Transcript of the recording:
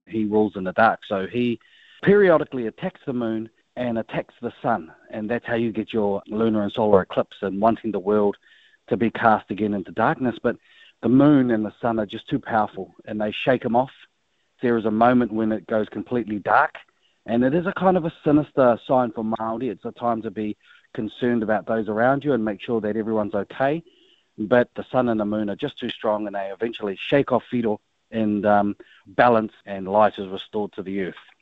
He rules in the dark. So he periodically attacks the moon and attacks the sun. And that's how you get your lunar and solar eclipse and wanting the world to be cast again into darkness. But the moon and the sun are just too powerful and they shake him off. There is a moment when it goes completely dark. And it is a kind of a sinister sign for Māori. It's a time to be concerned about those around you and make sure that everyone's okay. But the sun and the moon are just too strong and they eventually shake off Whiro and balance and light is restored to the earth.